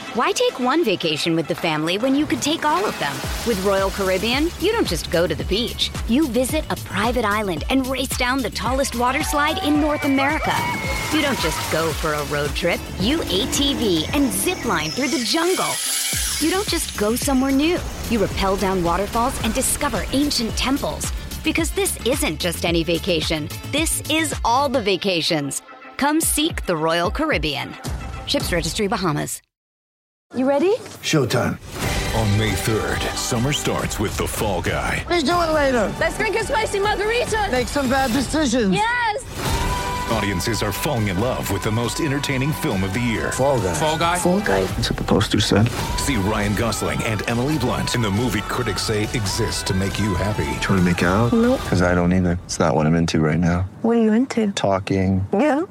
Why take one vacation with the family when you could take all of them? With Royal Caribbean, you don't just go to the beach. You visit a private island and race down the tallest water slide in North America. You don't just go for a road trip. You ATV and zip line through the jungle. You don't just go somewhere new. You rappel down waterfalls and discover ancient temples. Because this isn't just any vacation. This is all the vacations. Come seek the Royal Caribbean. Ships Registry, Bahamas. You ready? Showtime. On May 3rd, summer starts with The Fall Guy. Let's do it later. Let's drink a spicy margarita. Make some bad decisions. Yes! Audiences are falling in love with the most entertaining film of the year. Fall Guy. Fall Guy? Fall guy. That's what the poster said. See Ryan Gosling and Emily Blunt in the movie critics say exists to make you happy. Trying to make it out? Nope. Because I don't either. It's not what I'm into right now. What are you into? Talking. Yeah.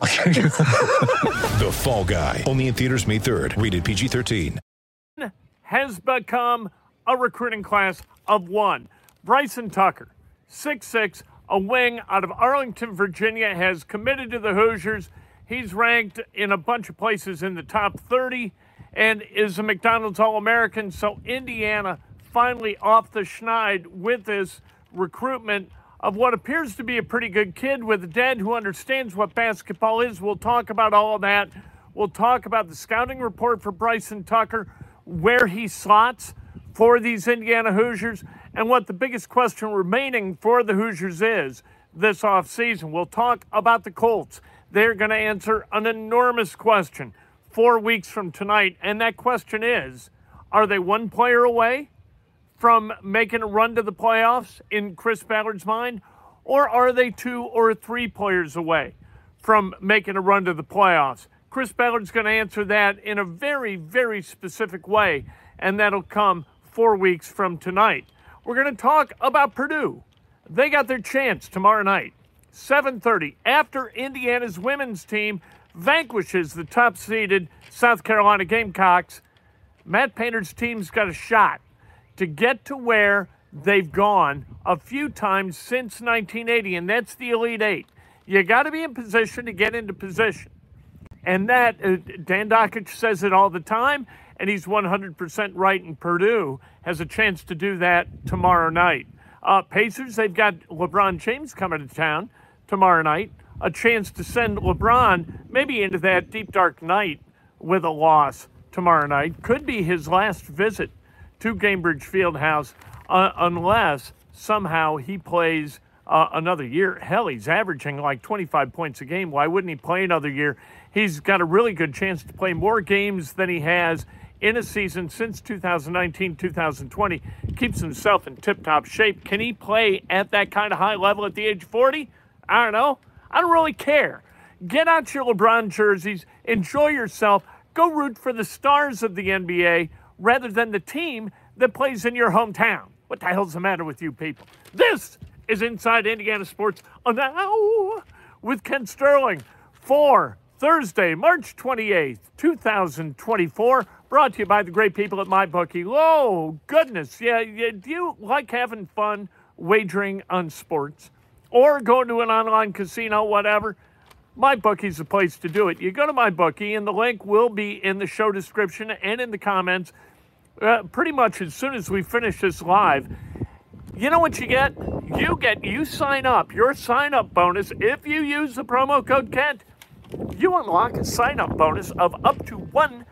The Fall Guy. Only in theaters May 3rd. Rated PG-13. Has become a recruiting class of one. Bryson Tucker, 6'6", a wing out of Arlington, Virginia, has committed to the Hoosiers. He's ranked in a bunch of places in the top 30 and is a McDonald's All-American. So Indiana finally off the schneid with this recruitment of what appears to be a pretty good kid with a dad who understands what basketball is. We'll talk about all of that. We'll talk about the scouting report for Bryson Tucker, where he slots for these Indiana Hoosiers, and what the biggest question remaining for the Hoosiers is this offseason. We'll talk about the Colts. They're going to answer an enormous question 4 weeks from tonight, and that question is, are they one player away from making a run to the playoffs in Chris Ballard's mind, or are they 2 or 3 players away from making a run to the playoffs? Chris Ballard's going to answer that in a very, very specific way, and that'll come 4 weeks from tonight. We're going to talk about Purdue. They got their chance tomorrow night, 7:30, after Indiana's women's team vanquishes the top-seeded South Carolina Gamecocks. Matt Painter's team's got a shot to get to where they've gone a few times since 1980, and that's the Elite Eight. You got to be in position to get into position. And that, Dan Dakich says it all the time, and he's 100% right, and Purdue has a chance to do that tomorrow night. Pacers, they've got LeBron James coming to town tomorrow night, a chance to send LeBron maybe into that deep, dark night with a loss tomorrow night. Could be his last visit to Gainbridge Fieldhouse unless somehow he plays another year. Hell, he's averaging like 25 points a game. Why wouldn't he play another year? He's got a really good chance to play more games than he has in a season since 2019-2020. Keeps himself in tip-top shape. Can he play at that kind of high level at the age of 40? I don't know. I don't really care. Get out your LeBron jerseys. Enjoy yourself. Go root for the stars of the NBA rather than the team that plays in your hometown. What the hell's the matter with you people? This is Inside Indiana Sports Now with Ken Sterling for Thursday, March 28th, 2024. Brought to you by the great people at MyBookie. Oh, goodness. Yeah, do you like having fun wagering on sports or going to an online casino, whatever? MyBookie's the place to do it. You go to MyBookie, and the link will be in the show description and in the comments pretty much as soon as we finish this live. You know what you get? You sign up. Your sign-up bonus, if you use the promo code Kent, you unlock a sign-up bonus of up to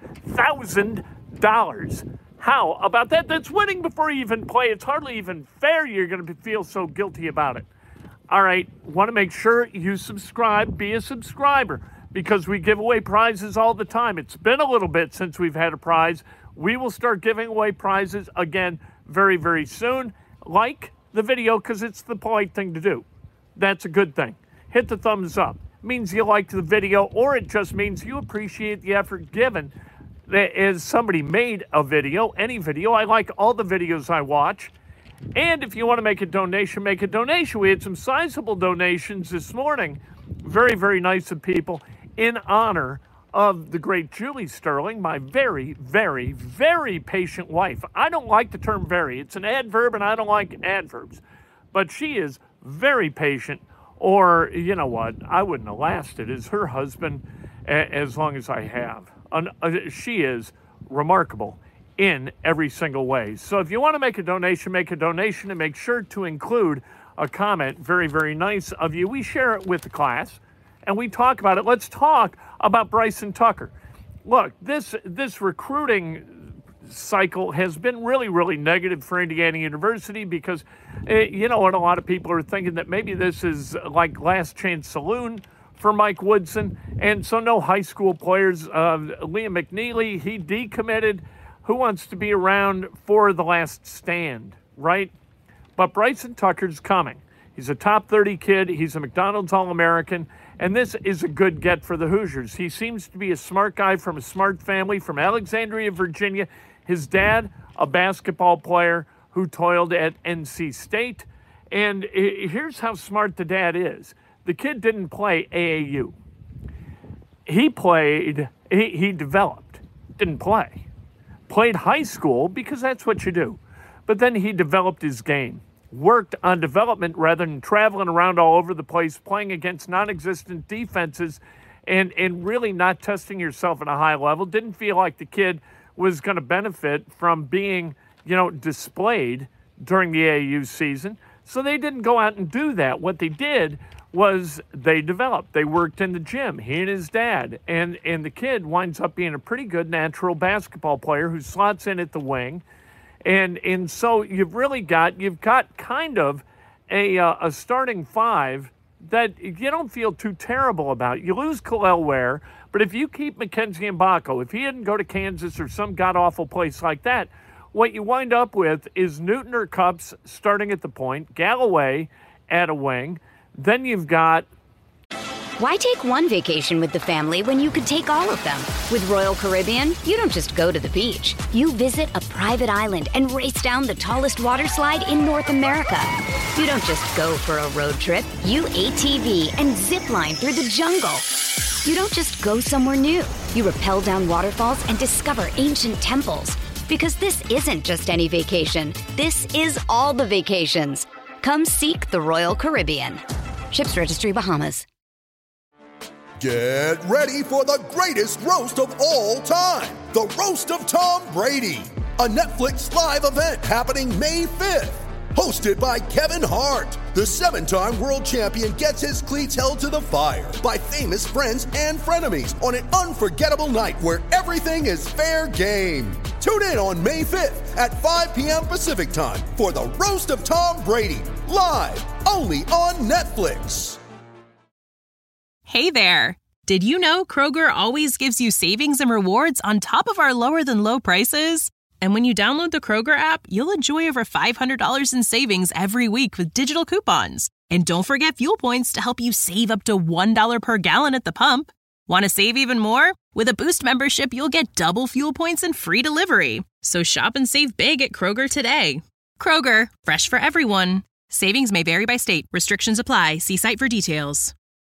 $1,000. How about that? That's winning before you even play. It's hardly even fair you're going to feel so guilty about it. All right, want to make sure you subscribe, be a subscriber, because we give away prizes all the time. It's been a little bit since we've had a prize. We will start giving away prizes again very, very soon. Like the video, because it's the polite thing to do. That's a good thing. Hit the thumbs up. Means you liked the video, or it just means you appreciate the effort given. As somebody made a video, any video. I like all the videos I watch. And if you want to make a donation, make a donation. We had some sizable donations this morning. Very, very nice of people in honor of the great Julie Sterling, my very, very, very patient wife. I don't like the term very. It's an adverb, and I don't like adverbs. But she is very patient, or, you know what, I wouldn't have lasted as her husband as long as I have. She is remarkable in every single way. So if you want to make a donation, and make sure to include a comment. Very, very nice of you. We share it with the class, and we talk about it. Let's talk about Bryson Tucker. Look, this recruiting cycle has been really, really negative for Indiana University because, you know what, a lot of people are thinking that maybe this is like last chance saloon for Mike Woodson, and so no high school players. Liam McNeely, he decommitted. Who wants to be around for the last stand, right? But Bryson Tucker's coming. He's a top 30 kid. He's a McDonald's All-American, and this is a good get for the Hoosiers. He seems to be a smart guy from a smart family from Alexandria, Virginia. His dad, a basketball player who toiled at NC State. And here's how smart the dad is. The kid didn't play AAU. He developed, didn't play. Played high school because that's what you do. But then he developed his game, worked on development rather than traveling around all over the place, playing against non-existent defenses and really not testing yourself at a high level. Didn't feel like the kid was going to benefit from being, displayed during the AAU season. So they didn't go out and do that. What they did was they developed. They worked in the gym, he and his dad. And the kid winds up being a pretty good natural basketball player who slots in at the wing. And so you've got kind of a starting five that you don't feel too terrible about. You lose Kalel Ware, but if you keep Mackenzie Mbako, if he didn't go to Kansas or some god-awful place like that, what you wind up with is Newton or Cups starting at the point, Galloway at a wing. Then you've got... Why take one vacation with the family when you could take all of them? With Royal Caribbean, you don't just go to the beach. You visit a private island and race down the tallest water slide in North America. You don't just go for a road trip. You ATV and zip line through the jungle. You don't just go somewhere new. You rappel down waterfalls and discover ancient temples. Because this isn't just any vacation. This is all the vacations. Come seek the Royal Caribbean. Ships Registry, Bahamas. Get ready for the greatest roast of all time, the Roast of Tom Brady, a Netflix live event happening May 5th. Hosted by Kevin Hart, the 7-time world champion gets his cleats held to the fire by famous friends and frenemies on an unforgettable night where everything is fair game. Tune in on May 5th at 5 p.m. Pacific time for the Roast of Tom Brady, live only on Netflix. Hey there! Did you know Kroger always gives you savings and rewards on top of our lower-than-low prices? And when you download the Kroger app, you'll enjoy over $500 in savings every week with digital coupons. And don't forget fuel points to help you save up to $1 per gallon at the pump. Want to save even more? With a Boost membership, you'll get double fuel points and free delivery. So shop and save big at Kroger today. Kroger, fresh for everyone. Savings may vary by state. Restrictions apply. See site for details.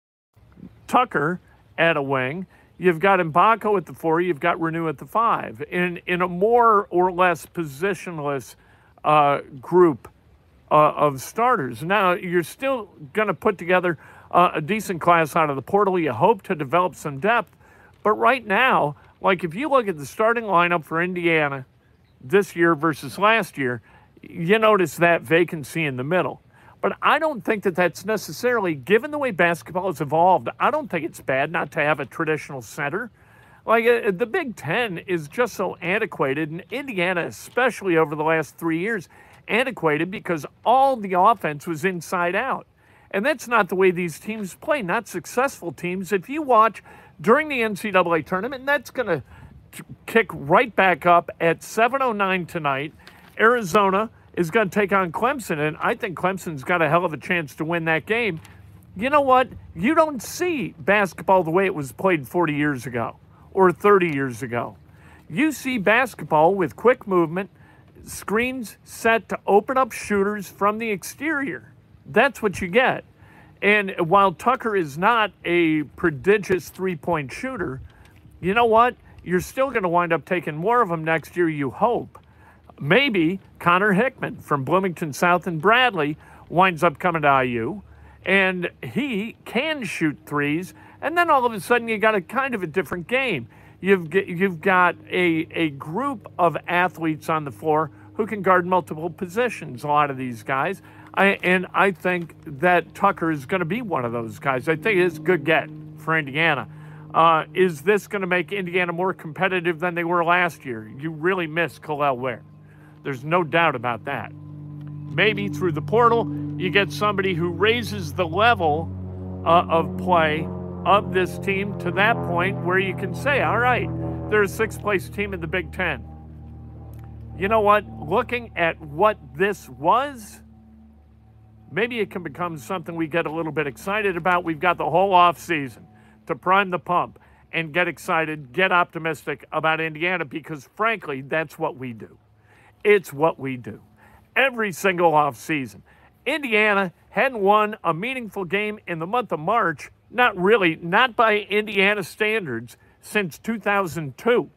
Tucker at a wing. You've got Mbako at the 4. You've got Renew at the 5. In a more or less positionless group of starters. Now, you're still going to put together a decent class out of the portal. You hope to develop some depth. But right now, like if you look at the starting lineup for Indiana this year versus last year, you notice that vacancy in the middle. But I don't think that that's necessarily, given the way basketball has evolved, I don't think it's bad not to have a traditional center. Like, the Big Ten is just so antiquated, and Indiana, especially over the last 3 years, antiquated because all the offense was inside out. And that's not the way these teams play, not successful teams. If you watch during the NCAA tournament, and that's going to kick right back up at 7:09 tonight, Arizona is going to take on Clemson, and I think Clemson's got a hell of a chance to win that game. You know what? You don't see basketball the way it was played 40 years ago or 30 years ago. You see basketball with quick movement, screens set to open up shooters from the exterior. That's what you get. And while Tucker is not a prodigious three-point shooter, you know what? You're still going to wind up taking more of them next year, you hope. Maybe Connor Hickman from Bloomington South and Bradley winds up coming to IU, and he can shoot threes, and then all of a sudden you got a kind of a different game. You've got a group of athletes on the floor who can guard multiple positions, a lot of these guys. I think that Tucker is going to be one of those guys. I think it's a good get for Indiana. Is this going to make Indiana more competitive than they were last year? You really miss Kel'el Ware. There's no doubt about that. Maybe through the portal, you get somebody who raises the level of play of this team to that point where you can say, all right, they're a sixth-place team in the Big Ten. You know what? Looking at what this was, maybe it can become something we get a little bit excited about. We've got the whole offseason to prime the pump and get excited, get optimistic about Indiana because, frankly, that's what we do. It's what we do. Every single offseason. Indiana hadn't won a meaningful game in the month of March, not by Indiana standards, since 2002.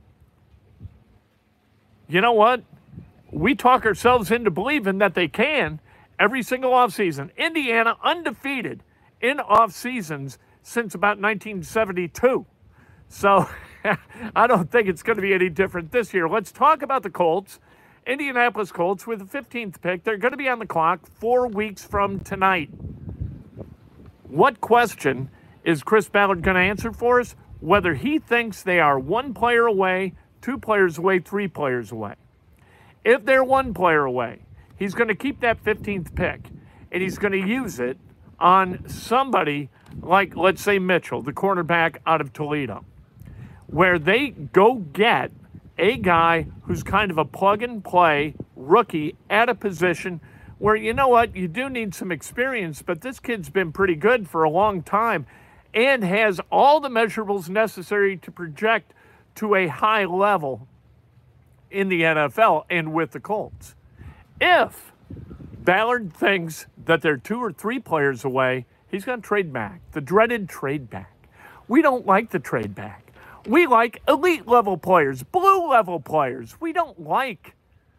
You know what? We talk ourselves into believing that they can every single offseason. Indiana undefeated in off-seasons since about 1972. So I don't think it's going to be any different this year. Let's talk about the Colts. Indianapolis Colts with the 15th pick. They're going to be on the clock 4 weeks from tonight. What question is Chris Ballard going to answer for us? Whether he thinks they are 1 player away, 2 players away, 3 players away. If they're 1 player away, he's going to keep that 15th pick, and he's going to use it on somebody like, let's say, Mitchell, the cornerback out of Toledo, where they go get a guy who's kind of a plug-and-play rookie at a position where, you know what, you do need some experience, but this kid's been pretty good for a long time and has all the measurables necessary to project to a high level in the NFL and with the Colts. If Ballard thinks that they're 2 or 3 players away, he's going to trade back, the dreaded trade back. We don't like the trade back. We like elite level players, blue level players. We don't like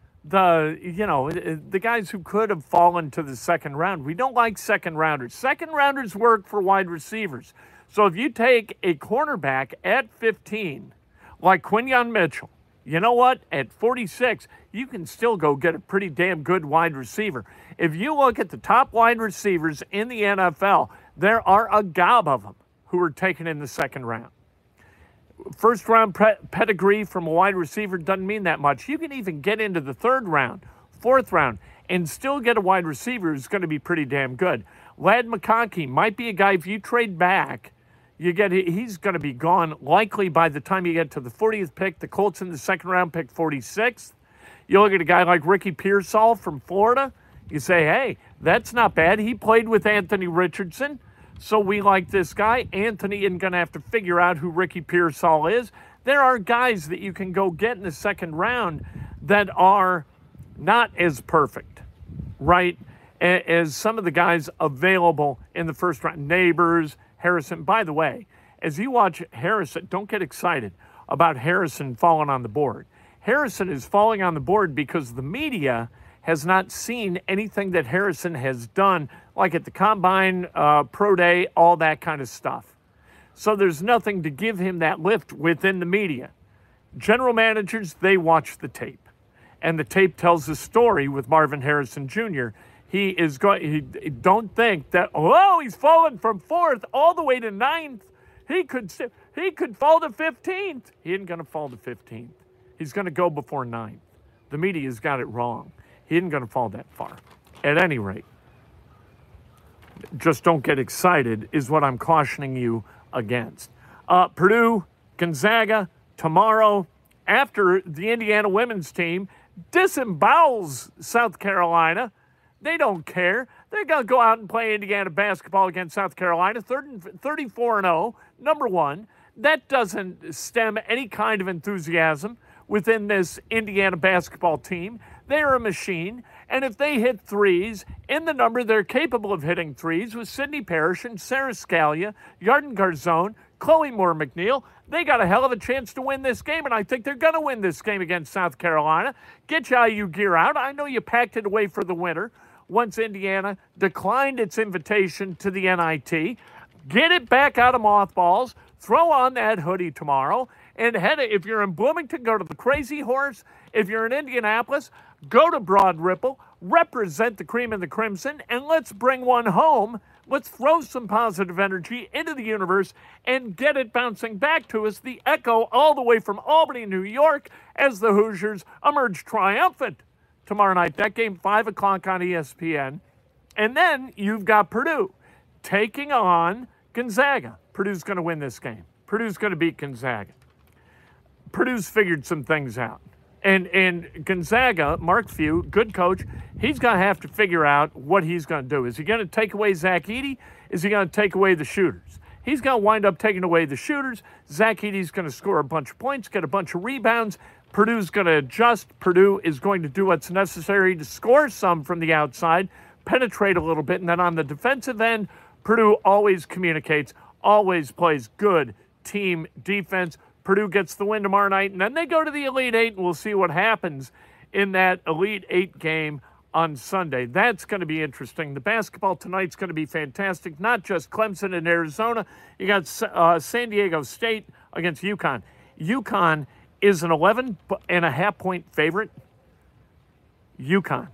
the guys who could have fallen to the second round. We don't like second rounders. Second rounders work for wide receivers. So if you take a cornerback at 15, like Quinyon Mitchell, you know what? At 46, you can still go get a pretty damn good wide receiver. If you look at the top wide receivers in the NFL, there are a gob of them who were taken in the second round. First round pedigree from a wide receiver doesn't mean that much. You can even get into the third round, fourth round, and still get a wide receiver who's going to be pretty damn good. Ladd McConkey might be a guy, if you trade back, he's going to be gone likely by the time you get to the 40th pick. The Colts in the second round pick 46th. You look at a guy like Ricky Pearsall from Florida. You say, hey, that's not bad. He played with Anthony Richardson. So we like this guy. Anthony isn't going to have to figure out who Ricky Pearsall is. There are guys that you can go get in the second round that are not as perfect, right, as some of the guys available in the first round. Neighbors, Harrison. By the way, as you watch Harrison, don't get excited about Harrison falling on the board. Harrison is falling on the board because the media has not seen anything that Harrison has done, like at the Combine, Pro Day, all that kind of stuff. So there's nothing to give him that lift within the media. General managers, they watch the tape. And the tape tells the story with Marvin Harrison Jr. Don't think that, he's fallen from 4th all the way to 9th. He could fall to 15th. He isn't going to fall to 15th. He's going to go before 9th. The media's got it wrong. He isn't going to fall that far. At any rate, just don't get excited is what I'm cautioning you against. Purdue, Gonzaga, tomorrow, after the Indiana women's team disembowels South Carolina. They don't care. They're going to go out and play Indiana basketball against South Carolina, 34-0, number 1. That doesn't stem any kind of enthusiasm within this Indiana basketball team. They're a machine, and if they hit threes in the number they're capable of hitting threes with Sydney Parrish and Sarah Scalia, Yarden Garzone, Chloe Moore McNeil, they got a hell of a chance to win this game, and I think they're going to win this game against South Carolina. Get your IU gear out. I know you packed it away for the winter once Indiana declined its invitation to the NIT. Get it back out of mothballs. Throw on that hoodie tomorrow and if you're in Bloomington, go to the Crazy Horse. If you're in Indianapolis, go to Broad Ripple, represent the cream and the crimson, and let's bring one home. Let's throw some positive energy into the universe and get it bouncing back to us, the echo all the way from Albany, New York, as the Hoosiers emerge triumphant tomorrow night. That game, 5 o'clock on ESPN. And then you've got Purdue taking on Gonzaga. Purdue's going to win this game. Purdue's going to beat Gonzaga. Purdue's figured some things out. And Gonzaga, Mark Few, good coach, he's going to have to figure out what he's going to do. Is he going to take away Zach Edey? Is he going to take away the shooters? He's going to wind up taking away the shooters. Zach Edey's going to score a bunch of points, get a bunch of rebounds. Purdue's going to adjust. Purdue is going to do what's necessary to score some from the outside, penetrate a little bit, and then on the defensive end, Purdue always communicates, always plays good team defense. Purdue gets the win tomorrow night, and then they go to the Elite Eight, and we'll see what happens in that Elite Eight game on Sunday. That's going to be interesting. The basketball tonight's going to be fantastic, not just Clemson and Arizona. You got San Diego State against UConn. UConn is an 11.5-point favorite. UConn.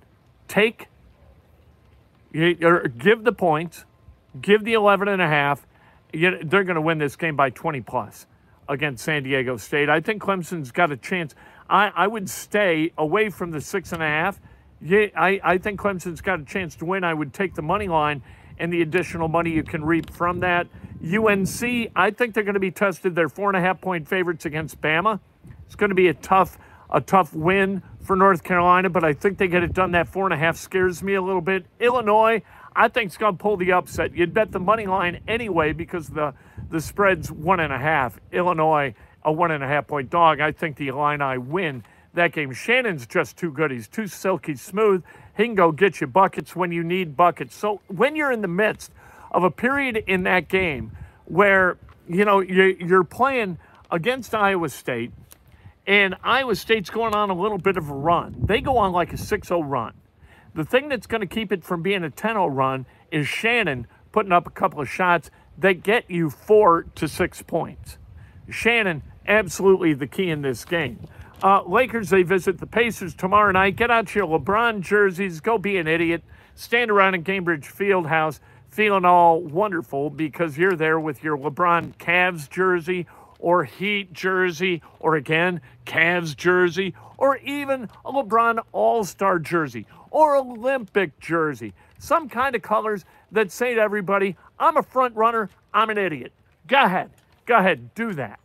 Give the points, give the 11.5. They're going to win this game by 20+ against San Diego State. I think Clemson's got a chance. I would stay away from the 6.5. I think Clemson's got a chance to win. I would take the money line and the additional money you can reap from that. UNC, I think they're going to be tested. They're 4.5-point favorites against Bama. It's going to be a tough win for North Carolina, but I think they get it done. That 4.5 scares me a little bit. Illinois, I think it's going to pull the upset. You'd bet the money line anyway because the spread's 1.5. Illinois, a 1.5-point dog. I think the Illini win that game. Shannon's just too good. He's too silky smooth. He can go get you buckets when you need buckets. So when you're in the midst of a period in that game where, you're playing against Iowa State, and Iowa State's going on a little bit of a run. They go on like a 6-0 run. The thing that's going to keep it from being a 10-0 run is Shannon putting up a couple of shots that get you 4 to 6 points. Shannon, absolutely the key in this game. Lakers, they visit the Pacers tomorrow night. Get out your LeBron jerseys. Go be an idiot. Stand around in Cambridge Fieldhouse feeling all wonderful because you're there with your LeBron Cavs jersey or Heat jersey or, again, Cavs jersey or even a LeBron All-Star jersey or Olympic jersey. Some kind of colors that say to everybody, I'm a front runner, I'm an idiot. Go ahead, do that.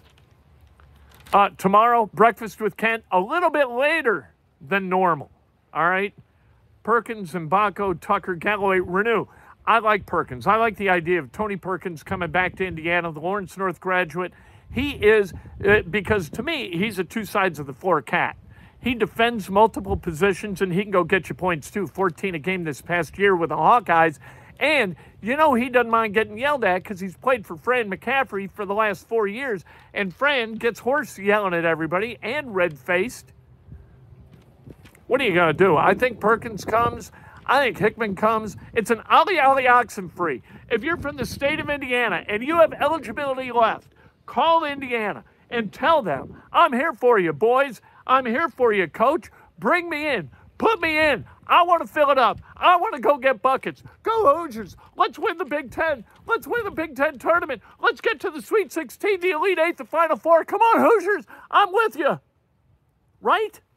Tomorrow, Breakfast with Kent, a little bit later than normal, all right? Perkins, Mbako, Tucker, Galloway, Renew. I like Perkins. I like the idea of Tony Perkins coming back to Indiana, the Lawrence North graduate. He is, because to me, he's a two sides of the floor cat. He defends multiple positions, and he can go get you points, too. 14 a game this past year with the Hawkeyes. And, he doesn't mind getting yelled at because he's played for Fran McCaffrey for the last 4 years. And Fran gets hoarse yelling at everybody and red-faced. What are you going to do? I think Perkins comes. I think Hickman comes. It's an Ollie oxen free. If you're from the state of Indiana and you have eligibility left, call Indiana and tell them, I'm here for you, boys. I'm here for you, coach. Bring me in. Put me in. I want to fill it up. I want to go get buckets. Go Hoosiers. Let's win the Big Ten. Let's win the Big Ten tournament. Let's get to the Sweet 16, the Elite Eight, the Final Four. Come on, Hoosiers. I'm with you. Right?